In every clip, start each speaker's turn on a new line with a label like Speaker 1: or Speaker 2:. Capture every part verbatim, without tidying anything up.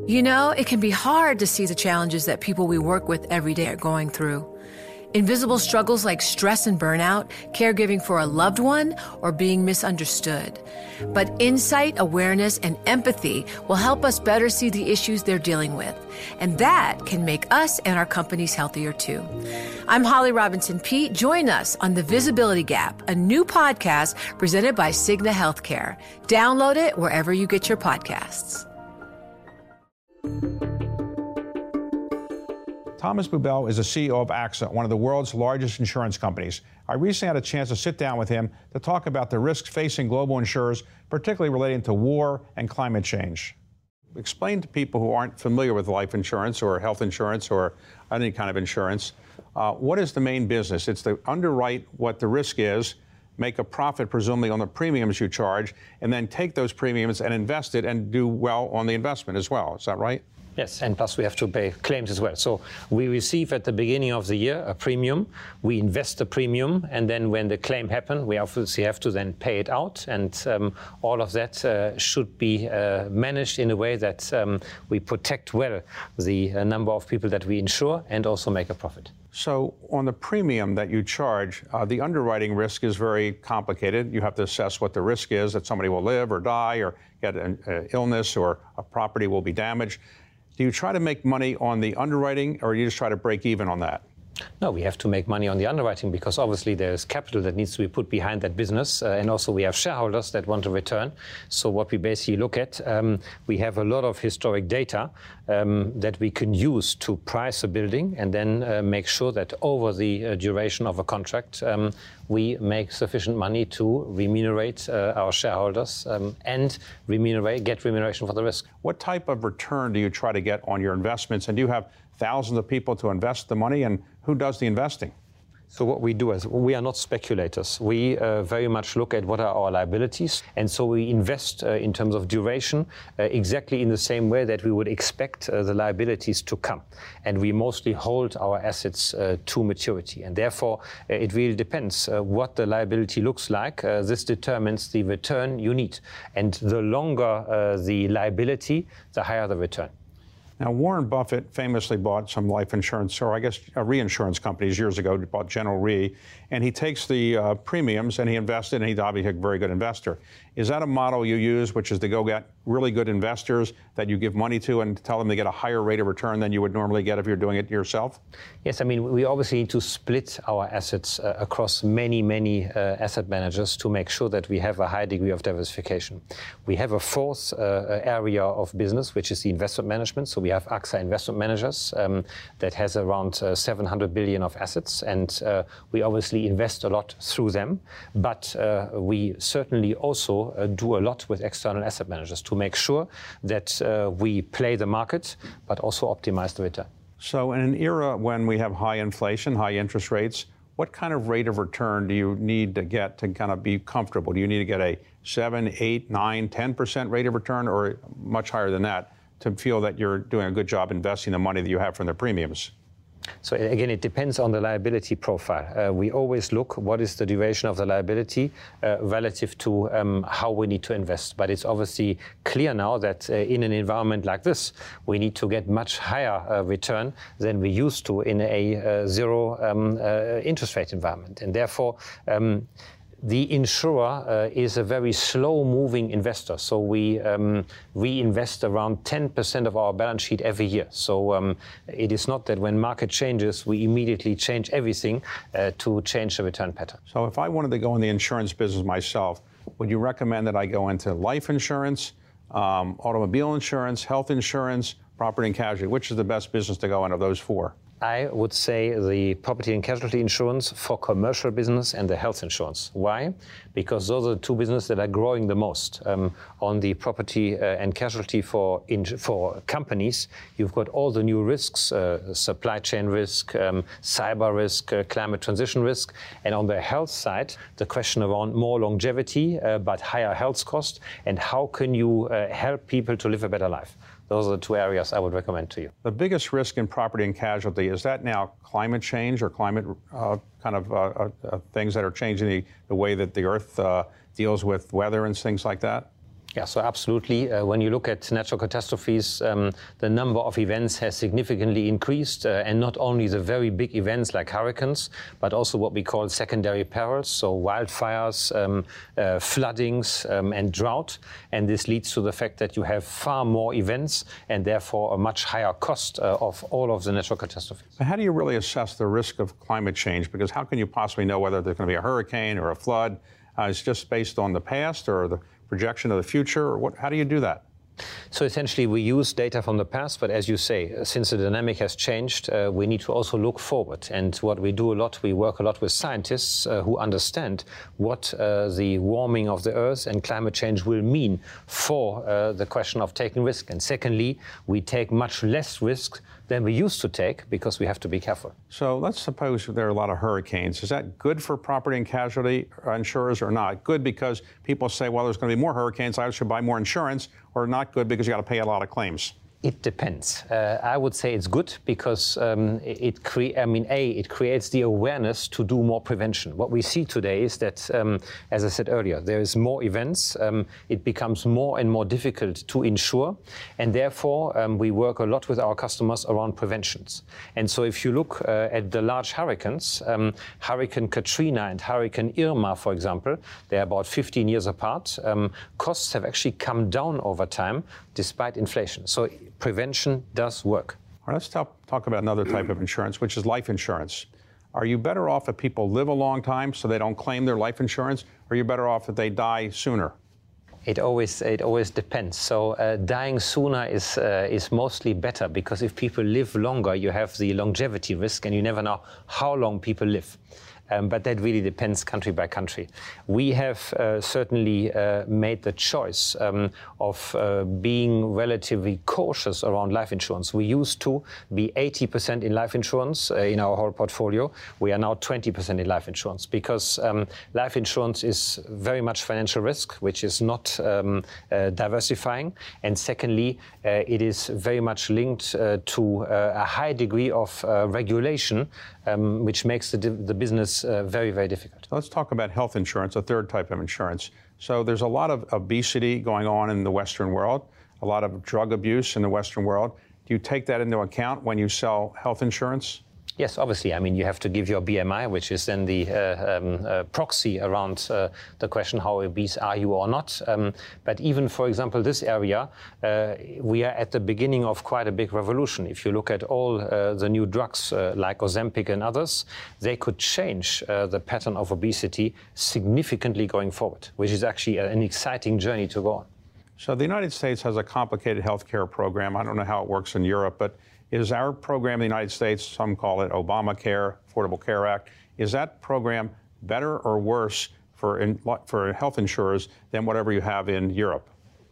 Speaker 1: You know, it can be hard to see the challenges that people we work with every day are going through. Invisible struggles like stress and burnout, caregiving for a loved one, or being misunderstood. But insight, awareness, and empathy will help us better see the issues they're dealing with. And that can make us and our companies healthier too. I'm Holly Robinson Peete. Join us on The Visibility Gap, a new podcast presented by Cigna Healthcare. Download it wherever you get your podcasts.
Speaker 2: Thomas Buberl is the C E O of AXA, one of the world's largest insurance companies. I recently had a chance to sit down with him to talk about the risks facing global insurers, particularly relating to war and climate change. Explain to people who aren't familiar with life insurance or health insurance or any kind of insurance, uh, what is the main business? It's to underwrite what the risk is, make a profit presumably on the premiums you charge, and then take those premiums and invest it and do well on the investment as well. Is that right?
Speaker 3: Yes, and plus we have to pay claims as well. So we receive at the beginning of the year a premium, we invest the premium, and then when the claim happens, we obviously have to then pay it out. And um, all of that uh, should be uh, managed in a way that um, we protect well the uh, number of people that we insure and also make a profit.
Speaker 2: So on the premium that you charge, uh, the underwriting risk is very complicated. You have to assess what the risk is that somebody will live or die or get an uh, illness or a property will be damaged. Do you try to make money on the underwriting, or do you just try to break even on that?
Speaker 3: No, we have to make money on the underwriting because obviously there's capital that needs to be put behind that business, uh, and also we have shareholders that want a return. So what we basically look at, um, we have a lot of historic data um, that we can use to price a building and then uh, make sure that over the uh, duration of a contract, um, we make sufficient money to remunerate uh, our shareholders um, and remunerate, get remuneration for the risk.
Speaker 2: What type of return do you try to get on your investments? And do you have thousands of people to invest the money, and who does the investing?
Speaker 3: So what we do is we are not speculators. We uh, very much look at what are our liabilities, and so we invest uh, in terms of duration uh, exactly in the same way that we would expect uh, the liabilities to come. And we mostly hold our assets uh, to maturity, and therefore uh, it really depends uh, what the liability looks like. Uh, this determines the return you need, and the longer uh, the liability, the higher the return.
Speaker 2: Now, Warren Buffett famously bought some life insurance, or I guess uh, reinsurance companies years ago. He bought General Re, and he takes the uh, premiums and he invested, and he's obviously a very good investor. Is that a model you use, which is to go get really good investors that you give money to and tell them to get a higher rate of return than you would normally get if you're doing it yourself?
Speaker 3: Yes, I mean, we obviously need to split our assets uh, across many, many uh, asset managers to make sure that we have a high degree of diversification. We have a fourth uh, area of business, which is the investment management. So we have AXA Investment Managers um, that has around uh, seven hundred billion of assets, and uh, we obviously invest a lot through them. But uh, we certainly also uh, do a lot with external asset managers to make sure that uh, we play the market, but also optimize the return.
Speaker 2: So in an era when we have high inflation, high interest rates, what kind of rate of return do you need to get to kind of be comfortable? Do you need to get a seven, eight, nine, ten percent rate of return, or much higher than that, to feel that you're doing a good job investing the money that you have from the premiums?
Speaker 3: So again, it depends on the liability profile. Uh, we always look what is the duration of the liability uh, relative to um, how we need to invest. But it's obviously clear now that uh, in an environment like this, we need to get much higher uh, return than we used to in a uh, zero um, uh, interest rate environment. And therefore, um, the insurer uh, is a very slow-moving investor, so we um, reinvest around ten percent of our balance sheet every year. So um, it is not that when market changes, we immediately change everything uh, to change the return pattern.
Speaker 2: So if I wanted to go in the insurance business myself, would you recommend that I go into life insurance, um, automobile insurance, health insurance, property and casualty? Which is the best business to go in of those four?
Speaker 3: I would say the property and casualty insurance for commercial business and the health insurance. Why? Because those are the two businesses that are growing the most. Um, on the property uh, and casualty for in, for companies, you've got all the new risks, uh, supply chain risk, um, cyber risk, uh, climate transition risk. And on the health side, the question around more longevity, uh, but higher health cost, and how can you uh, help people to live a better life? Those are the two areas I would recommend to you.
Speaker 2: The biggest risk in property and casualty, is that now climate change or climate uh, kind of uh, uh, things that are changing the, the way that the Earth uh, deals with weather and things like that?
Speaker 3: Yeah, so absolutely. Uh, when you look at natural catastrophes, um, the number of events has significantly increased, uh, and not only the very big events like hurricanes, but also what we call secondary perils, so wildfires, um, uh, floodings, um, and drought. And this leads to the fact that you have far more events and therefore a much higher cost uh, of all of the natural catastrophes.
Speaker 2: But how do you really assess the risk of climate change? Because how can you possibly know whether there's going to be a hurricane or a flood? Uh, it's just based on the past or the projection of the future, or what? How do you do that?
Speaker 3: So essentially, we use data from the past, but as you say, since the dynamic has changed, uh, we need to also look forward. And what we do a lot, we work a lot with scientists uh, who understand what uh, the warming of the Earth and climate change will mean for uh, the question of taking risk. And secondly, we take much less risk than we used to take because we have to be careful.
Speaker 2: So let's suppose there are a lot of hurricanes. Is that good for property and casualty insurers or not? Good because people say, well, there's going to be more hurricanes, I should buy more insurance, or not good because you got to pay a lot of claims?
Speaker 3: It depends. Uh, I would say it's good because um, it cre- I mean, A, it creates the awareness to do more prevention. What we see today is that, um, as I said earlier, there is more events. Um, it becomes more and more difficult to insure. And therefore, um, we work a lot with our customers around preventions. And so if you look uh, at the large hurricanes, um, Hurricane Katrina and Hurricane Irma, for example, they're about fifteen years apart. Um, costs have actually come down over time despite inflation. So prevention does work.
Speaker 2: All right, let's talk, talk about another type of insurance, which is life insurance. Are you better off if people live a long time so they don't claim their life insurance, or are you better off if they die sooner?
Speaker 3: It always it always depends. So uh, dying sooner is uh, is mostly better because if people live longer, you have the longevity risk, and you never know how long people live. Um, but that really depends country by country. We have uh, certainly uh, made the choice um, of uh, being relatively cautious around life insurance. We used to be eighty percent in life insurance uh, in our whole portfolio. We are now twenty percent in life insurance because um, life insurance is very much financial risk, which is not um, uh, diversifying. And secondly, uh, it is very much linked uh, to uh, a high degree of uh, regulation, um, which makes the, the business Uh, very, very difficult.
Speaker 2: Let's talk about health insurance, a third type of insurance. So there's a lot of obesity going on in the Western world, a lot of drug abuse in the Western world. Do you take that into account when you sell health insurance?
Speaker 3: Yes, obviously. I mean, you have to give your B M I, which is then the uh, um, uh, proxy around uh, the question, how obese are you or not? Um, but even, for example, this area, uh, we are at the beginning of quite a big revolution. If you look at all uh, the new drugs uh, like Ozempic and others, they could change uh, the pattern of obesity significantly going forward, which is actually an exciting journey to go on.
Speaker 2: So the United States has a complicated healthcare program. I don't know how it works in Europe, but is our program in the United States, some call it Obamacare, Affordable Care Act, is that program better or worse for, in, for health insurers than whatever you have in Europe?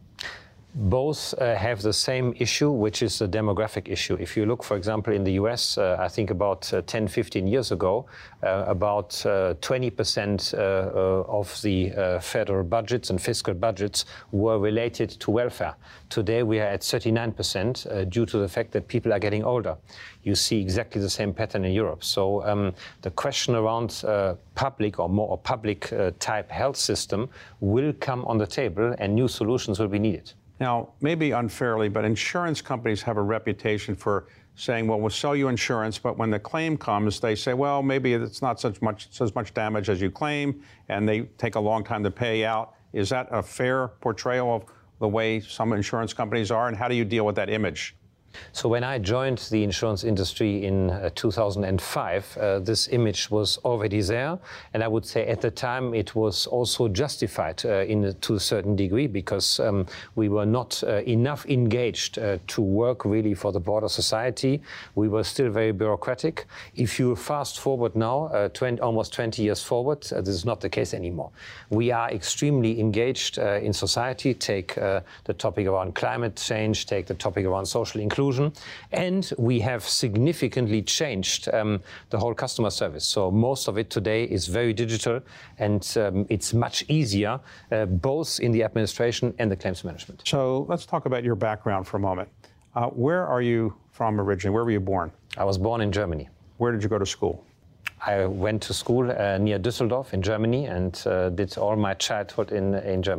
Speaker 3: Both uh, have the same issue, which is the demographic issue. If you look, for example, in the U S, uh, I think about uh, ten, fifteen years ago, uh, about uh, twenty percent uh, uh, of the uh, federal budgets and fiscal budgets were related to welfare. Today, we are at thirty-nine percent uh, due to the fact that people are getting older. You see exactly the same pattern in Europe. So um, the question around uh, public or more public uh, type health system will come on the table and new solutions will be needed.
Speaker 2: Now, maybe unfairly, but insurance companies have a reputation for saying, well, we'll sell you insurance, but when the claim comes, they say, well, maybe it's not such much, as much damage as you claim, and they take a long time to pay out. Is that a fair portrayal of the way some insurance companies are, and how do you deal with that image?
Speaker 3: So when I joined the insurance industry in uh, two thousand five, uh, this image was already there. And I would say at the time it was also justified uh, in a, to a certain degree because um, we were not uh, enough engaged uh, to work really for the broader society. We were still very bureaucratic. If you fast forward now, uh, twenty, almost twenty years forward, uh, this is not the case anymore. We are extremely engaged uh, in society. Take uh, the topic around climate change, take the topic around social inclusion. And we have significantly changed um, the whole customer service. So most of it today is very digital, and um, it's much easier, uh, both in the administration and the claims management.
Speaker 2: So let's talk about your background for a moment. Uh, where are you from originally? Where were you born?
Speaker 3: I was born in Germany.
Speaker 2: Where did you go to school?
Speaker 3: I went to school uh, near Düsseldorf in Germany and uh, did all my childhood in, in Germany.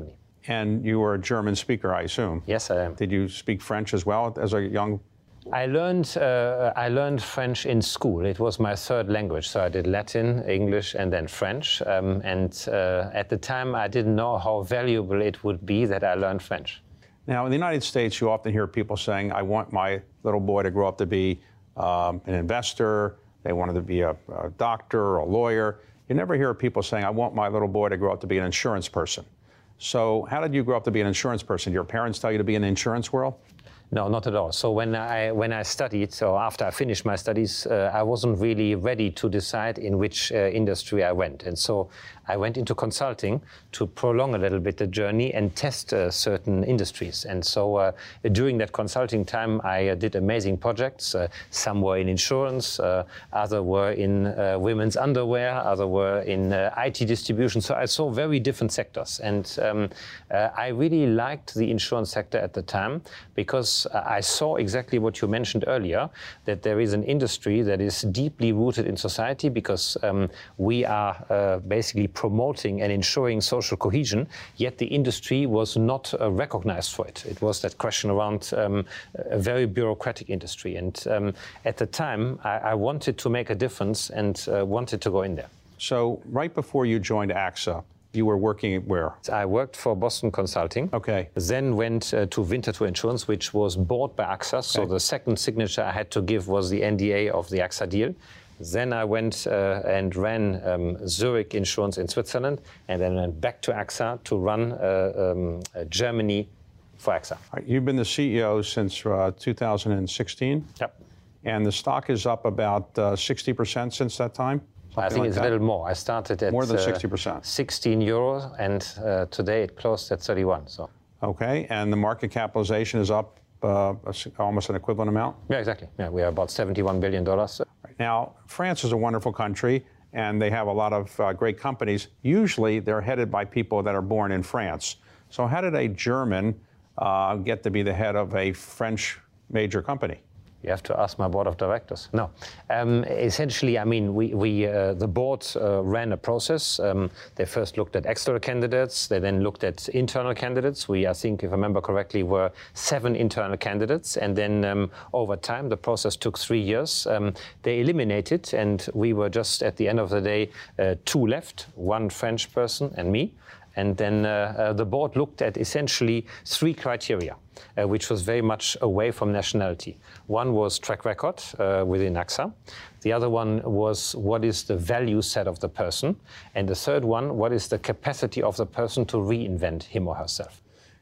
Speaker 2: And you were a German speaker, I assume.
Speaker 3: Yes, I am.
Speaker 2: Did you speak French as well as a young?
Speaker 3: I learned uh, I learned French in school. It was my third language, so I did Latin, English, and then French. Um, and uh, at the time, I didn't know how valuable it would be that I learned French.
Speaker 2: Now, in the United States, you often hear people saying, "I want my little boy to grow up to be um, an investor. They wanted to be a, a doctor or a lawyer." You never hear people saying, "I want my little boy to grow up to be an insurance person." So, how did you grow up to be an insurance person? Did your parents tell you to be in the insurance world?
Speaker 3: No, not at all. So when I when I studied, so after I finished my studies, uh, I wasn't really ready to decide in which uh, industry I went, and so I went into consulting to prolong a little bit the journey and test uh, certain industries. And so uh, during that consulting time, I uh, did amazing projects. Uh, some were in insurance, uh, other were in uh, women's underwear, other were in uh, I T distribution. So I saw very different sectors, and um, uh, I really liked the insurance sector at the time because I saw exactly what you mentioned earlier, that there is an industry that is deeply rooted in society because um, we are uh, basically promoting and ensuring social cohesion, yet the industry was not uh, recognized for it. It was that question around um, a very bureaucratic industry. And um, at the time, I, I wanted to make a difference and uh, wanted to go in there.
Speaker 2: So right before you joined AXA, you were working where?
Speaker 3: I worked for Boston Consulting.
Speaker 2: Okay.
Speaker 3: Then went uh, to Winterthur Insurance, which was bought by AXA. So
Speaker 2: okay.
Speaker 3: the second signature I had to give was the N D A of the AXA deal. Then I went uh, and ran um, Zurich Insurance in Switzerland, and then went back to AXA to run uh, um, uh, Germany for AXA.
Speaker 2: Right, you've been the C E O since uh, two thousand sixteen?
Speaker 3: Yep.
Speaker 2: And the stock is up about uh, sixty percent since that time?
Speaker 3: I think
Speaker 2: like
Speaker 3: it's
Speaker 2: that.
Speaker 3: a little more. I started at
Speaker 2: more than sixty percent.
Speaker 3: Uh, sixteen euros, and uh, today it closed at thirty-one. So.
Speaker 2: Okay, and the market capitalization is up uh, almost an equivalent amount?
Speaker 3: Yeah, exactly. Yeah, we are about seventy-one billion dollars.
Speaker 2: Right. Now, France is a wonderful country, and they have a lot of uh, great companies. Usually, they're headed by people that are born in France. So, how did a German uh, get to be the head of a French major company?
Speaker 3: You have to ask my board of directors. No, um, essentially, I mean, we, we uh, the board uh, ran a process. Um, they first looked at external candidates. They then looked at internal candidates. We, I think, if I remember correctly, were seven internal candidates. And then um, over time, the process took three years. Um, they eliminated, and we were just at the end of the day, uh, two left, one French person and me. And then uh, uh, the board looked at essentially three criteria, uh, which was very much away from nationality. One was track record uh, within AXA. The other one was what is the value set of the person. And the third one, what is the capacity of the person to reinvent him or herself.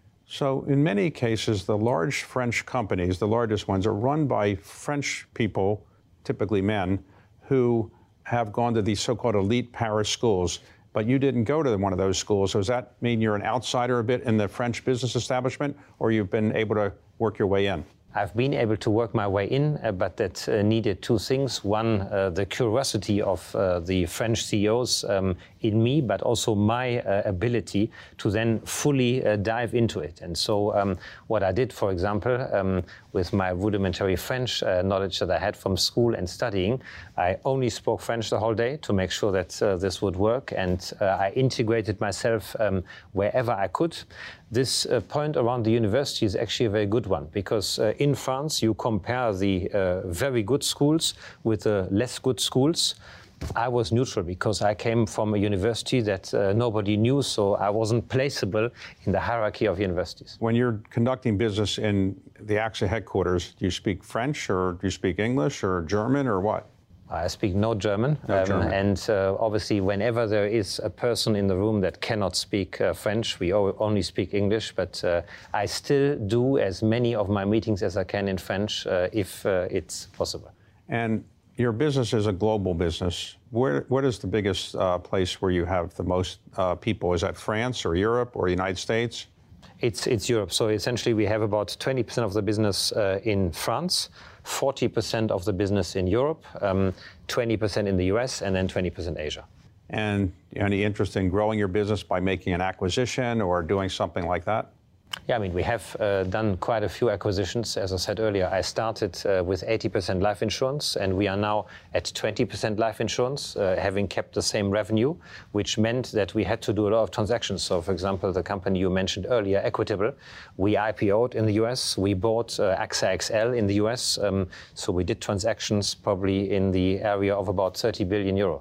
Speaker 2: So in many cases, the large French companies, the largest ones, are run by French people, typically men, who have gone to these so-called elite Paris schools. But you didn't go to one of those schools. So does that mean you're an outsider a bit in the French business establishment, or you've been able to work your way in?
Speaker 3: I've been able to work my way in, uh, but that uh, needed two things. One, uh, the curiosity of uh, the French C E Os um, in me, but also my uh, ability to then fully uh, dive into it. And so um, what I did, for example, um, with my rudimentary French uh, knowledge that I had from school and studying, I only spoke French the whole day to make sure that uh, this would work. And uh, I integrated myself um, wherever I could. This uh, point around the university is actually a very good one, because uh, in France, you compare the uh, very good schools with the less good schools. I was neutral because I came from a university that uh, nobody knew, so I wasn't placeable in the hierarchy of universities.
Speaker 2: When you're conducting business in the AXA headquarters, do you speak French, or do you speak English, or German, or what?
Speaker 3: I speak no German,
Speaker 2: no
Speaker 3: um,
Speaker 2: German.
Speaker 3: and uh, obviously whenever there is a person in the room that cannot speak uh, French, we only speak English, but uh, I still do as many of my meetings as I can in French uh, if uh, it's possible.
Speaker 2: And your business is a global business. Where, what is the biggest uh, place where you have the most uh, people? Is that France or Europe or the United States?
Speaker 3: It's, it's Europe. So essentially we have about twenty percent of the business uh, in France, forty percent of the business in Europe, um, twenty percent in the U S, and then twenty percent Asia.
Speaker 2: And any interest in growing your business by making an acquisition or doing something like that?
Speaker 3: Yeah, I mean, we have uh, done quite a few acquisitions. As I said earlier, I started uh, with eighty percent life insurance, and we are now at twenty percent life insurance, uh, having kept the same revenue, which meant that we had to do a lot of transactions. So, for example, the company you mentioned earlier, Equitable, we I P O'd in the U S. We bought uh, AXA X L in the U S. Um, so we did transactions probably in the area of about thirty billion euro.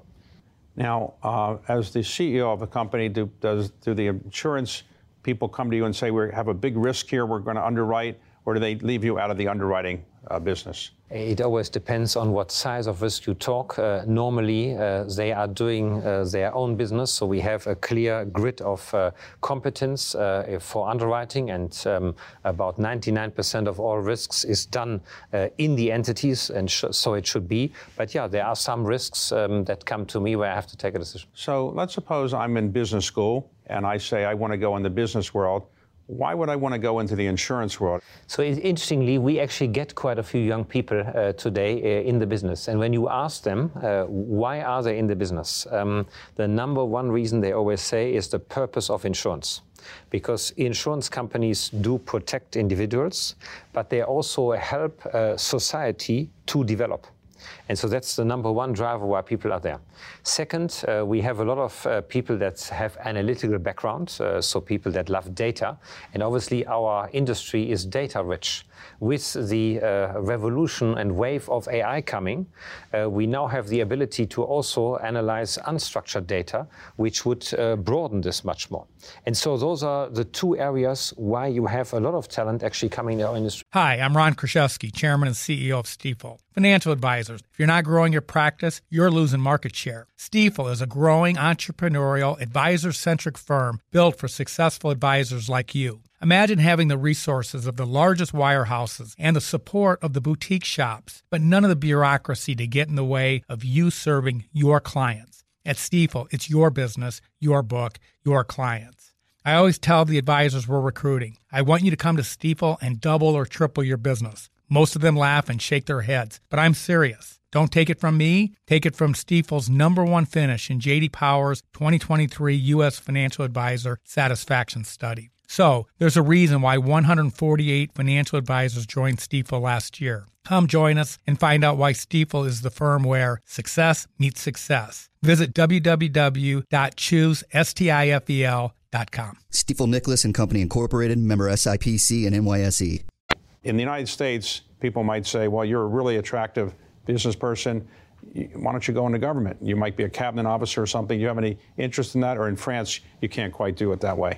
Speaker 2: Now, uh, as the C E O of a company, do, does, do the insurance people come to you and say, we have a big risk here, we're going to underwrite, or do they leave you out of the underwriting uh, business?
Speaker 3: It always depends on what size of risk you talk. Uh, normally, uh, they are doing uh, their own business, so we have a clear grid of uh, competence uh, for underwriting, and um, about ninety-nine percent of all risks is done uh, in the entities, and sh- so it should be. But yeah, there are some risks um, that come to me where I have to take a decision.
Speaker 2: So let's suppose I'm in business school, and I say I want to go in the business world. Why would I want to go into the insurance world?
Speaker 3: So interestingly, we actually get quite a few young people uh, today uh, in the business. And when you ask them, uh, why are they in the business? Um, the number one reason they always say is the purpose of insurance. Because insurance companies do protect individuals, but they also help uh, society to develop. And so that's the number one driver why people are there. Second, uh, we have a lot of uh, people that have analytical background, uh, so people that love data. And obviously our industry is data rich. With the uh, revolution and wave of A I coming, uh, we now have the ability to also analyze unstructured data, which would uh, broaden this much more. And so those are the two areas why you have a lot of talent actually coming in our industry.
Speaker 4: Hi, I'm Ron Kraszewski, Chairman and C E O of Stifel. Financial advisors, if you're not growing your practice, you're losing market share. Stifel is a growing entrepreneurial, advisor-centric firm built for successful advisors like you. Imagine having the resources of the largest wirehouses and the support of the boutique shops, but none of the bureaucracy to get in the way of you serving your clients. At Stifel, it's your business, your book, your clients. I always tell the advisors we're recruiting, I want you to come to Stifel and double or triple your business. Most of them laugh and shake their heads, but I'm serious. Don't take it from me. Take it from Stifel's number one finish in J D Power's twenty twenty-three U S Financial Advisor Satisfaction Study. So, there's a reason why one hundred forty-eight financial advisors joined Stifel last year. Come join us and find out why Stifel is the firm where success meets success. Visit w w w dot choose stifel dot com.
Speaker 5: Stifel Nicholas and Company Incorporated, member S I P C and N Y S E.
Speaker 2: In the United States, people might say, well, you're a really attractive business person. Why don't you go into government? You might be a cabinet officer or something. Do you have any interest in that? Or in France, you can't quite do it that way?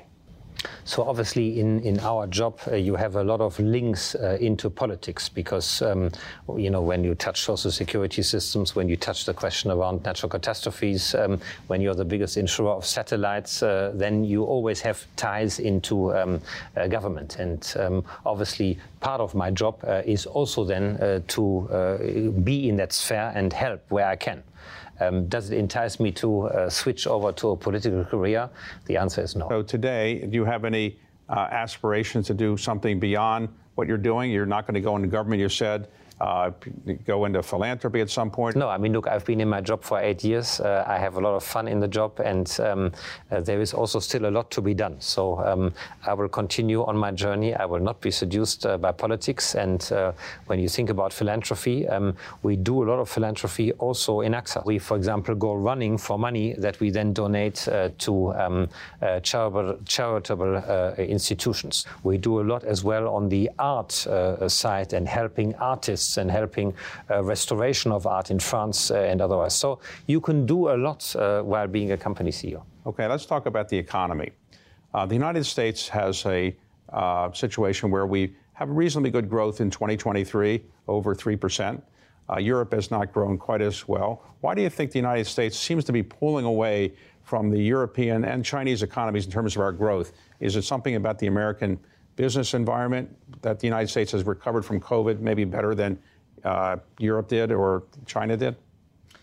Speaker 3: So obviously in, in our job, uh, you have a lot of links uh, into politics because, um, you know, when you touch social security systems, when you touch the question around natural catastrophes, um, when you're the biggest insurer of satellites, uh, then you always have ties into um, uh, government. And um, obviously part of my job uh, is also then uh, to uh, be in that sphere and help where I can. Um, does it entice me to uh, switch over to a political career? The answer is no.
Speaker 2: So today, do you have any uh, aspirations to do something beyond what you're doing? You're not going to go into government, you said. Uh, go into philanthropy at some point?
Speaker 3: No, I mean, look, I've been in my job for eight years. Uh, I have a lot of fun in the job, and um, uh, there is also still a lot to be done. So um, I will continue on my journey. I will not be seduced uh, by politics. And uh, when you think about philanthropy, um, we do a lot of philanthropy also in AXA. We, for example, go running for money that we then donate uh, to um, uh, charitable, charitable uh, institutions. We do a lot as well on the art uh, side and helping artists and helping uh, restoration of art in France uh, and otherwise. So you can do a lot uh, while being a company C E O.
Speaker 2: Okay, let's talk about the economy. Uh, the United States has a uh, situation where we have reasonably good growth in twenty twenty-three, over three percent. Uh, Europe has not grown quite as well. Why do you think the United States seems to be pulling away from the European and Chinese economies in terms of our growth? Is it something about the American business environment that the United States has recovered from COVID maybe better than uh, Europe did or China did?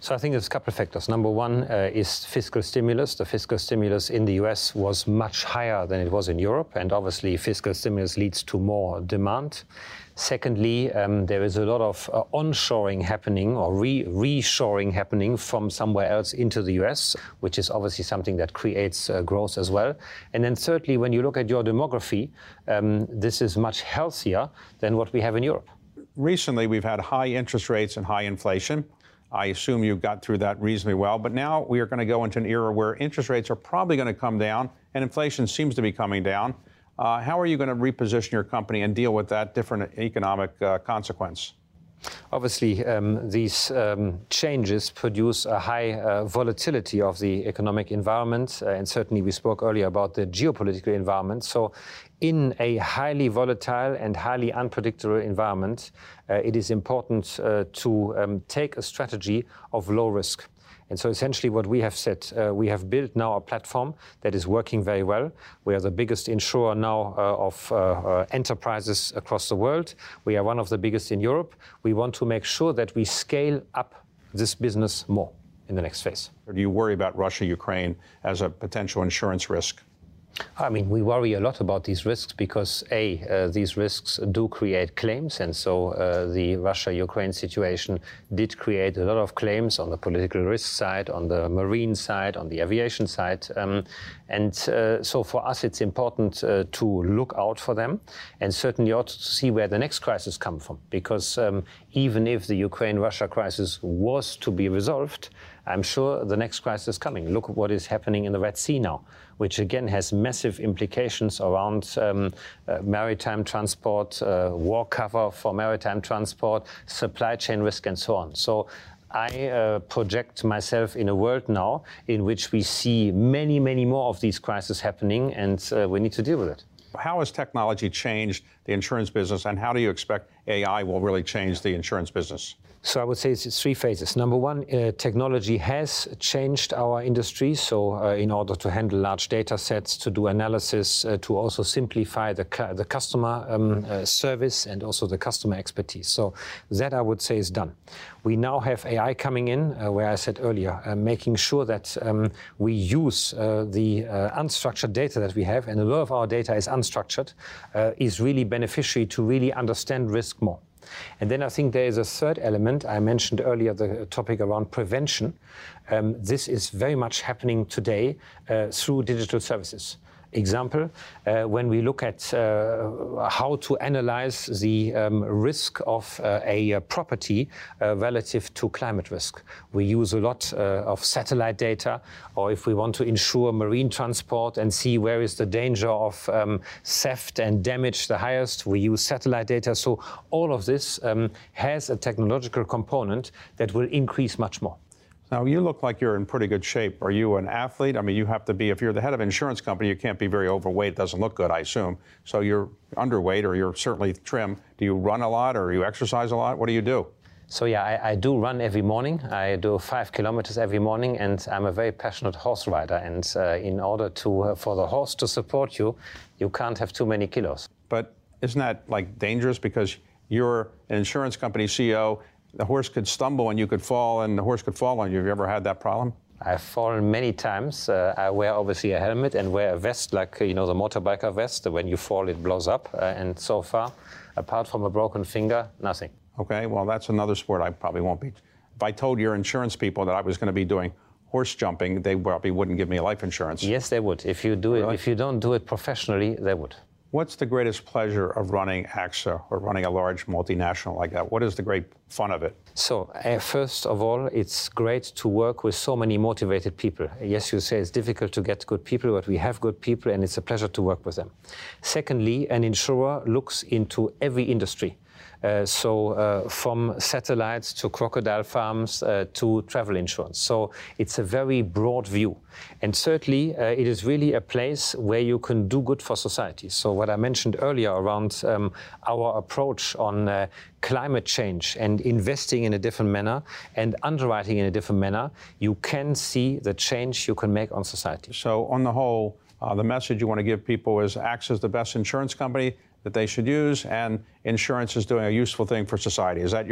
Speaker 3: So I think there's a couple of factors. Number one uh, is fiscal stimulus. The fiscal stimulus in the U S was much higher than it was in Europe, and obviously fiscal stimulus leads to more demand. Secondly, um, there is a lot of uh, onshoring happening or re- reshoring happening from somewhere else into the U S, which is obviously something that creates uh, growth as well. And then thirdly, when you look at your demography, um, this is much healthier than what we have in Europe.
Speaker 2: Recently, we've had high interest rates and high inflation. I assume you got through that reasonably well, but now we are going to go into an era where interest rates are probably going to come down and inflation seems to be coming down. Uh, how are you going to reposition your company and deal with that different economic uh, consequence?
Speaker 3: Obviously, um, these um, changes produce a high uh, volatility of the economic environment, uh, and certainly we spoke earlier about the geopolitical environment. So in a highly volatile and highly unpredictable environment, uh, it is important uh, to um, take a strategy of low risk. And so essentially what we have said, uh, we have built now a platform that is working very well. We are the biggest insurer now uh, of uh, uh, enterprises across the world. We are one of the biggest in Europe. We want to make sure that we scale up this business more in the next phase.
Speaker 2: Or do you worry about Russia, Ukraine as a potential insurance risk?
Speaker 3: I mean, we worry a lot about these risks because, A, uh, these risks do create claims. And so uh, the Russia-Ukraine situation did create a lot of claims on the political risk side, on the marine side, on the aviation side. Um, and uh, so for us, it's important uh, to look out for them and certainly also to see where the next crisis comes from. Because um, even if the Ukraine-Russia crisis was to be resolved, I'm sure the next crisis is coming. Look at what is happening in the Red Sea now, which again has massive implications around um, uh, maritime transport, uh, war cover for maritime transport, supply chain risk, and so on. So I uh, project myself in a world now in which we see many, many more of these crises happening, and uh, we need to deal with it.
Speaker 2: How has technology changed the insurance business, and how do you expect A I will really change the insurance business?
Speaker 3: So I would say it's three phases. Number one, uh, technology has changed our industry. So uh, in order to handle large data sets, to do analysis, uh, to also simplify the, cu- the customer um, uh, service and also the customer expertise. So that I would say is done. We now have A I coming in, uh, where I said earlier, uh, making sure that um, we use uh, the uh, unstructured data that we have, and a lot of our data is unstructured, uh, is really beneficiary to really understand risk more. And then I think there is a third element. I mentioned earlier the topic around prevention. Um, this is very much happening today uh, through digital services. Example, uh, when we look at uh, how to analyze the um, risk of uh, a property uh, relative to climate risk. We use a lot uh, of satellite data, or if we want to insure marine transport and see where is the danger of um, theft and damage the highest, we use satellite data. So all of this um, has a technological component that will increase much more.
Speaker 2: Now, you look like you're in pretty good shape. Are you an athlete? I mean, you have to be, if you're the head of an insurance company, you can't be very overweight. It doesn't look good, I assume. So you're underweight, or you're certainly trim. Do you run a lot, or you exercise a lot? What do you do?
Speaker 3: So yeah, I, I do run every morning. I do five kilometers every morning, and I'm a very passionate horse rider. And uh, in order to, uh, for the horse to support you, you can't have too many kilos.
Speaker 2: But isn't that like dangerous, because you're an insurance company C E O? The horse could stumble and you could fall, and the horse could fall on you. Have you ever had that problem?
Speaker 3: I've fallen many times. Uh, I wear obviously a helmet and wear a vest, like, you know, the motorbiker vest. When you fall, it blows up. Uh, and so far, apart from a broken finger, nothing.
Speaker 2: Okay, well, that's another sport I probably won't be. If I told your insurance people that I was going to be doing horse jumping, they probably wouldn't give me life insurance.
Speaker 3: Yes, they would. If you do it,
Speaker 2: Really?
Speaker 3: if you don't do it professionally, they would.
Speaker 2: What's the greatest pleasure of running AXA or running a large multinational like that? What is the great fun of it?
Speaker 3: So, uh, first of all, it's great to work with so many motivated people. Yes, you say it's difficult to get good people, but we have good people, and it's a pleasure to work with them. Secondly, an insurer looks into every industry. Uh, so uh, from satellites to crocodile farms uh, to travel insurance. So it's a very broad view. And certainly uh, it is really a place where you can do good for society. So what I mentioned earlier around um, our approach on uh, climate change and investing in a different manner and underwriting in a different manner, you can see the change you can make on society.
Speaker 2: So on the whole, uh, the message you want to give people is AXA is the best insurance company that they should use, and insurance is doing a useful thing for society. Is that your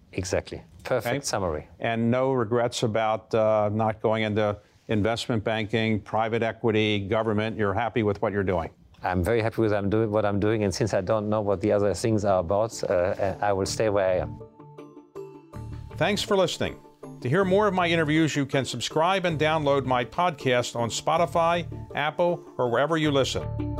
Speaker 3: Exactly. Perfect
Speaker 2: Okay?
Speaker 3: summary.
Speaker 2: And no regrets about uh, not going into investment banking, private equity, government. You're happy with what you're doing.
Speaker 3: I'm very happy with what I'm doing, what I'm doing, and since I don't know what the other things are about, uh, I will stay where I am.
Speaker 2: Thanks for listening. To hear more of my interviews, you can subscribe and download my podcast on Spotify, Apple, or wherever you listen.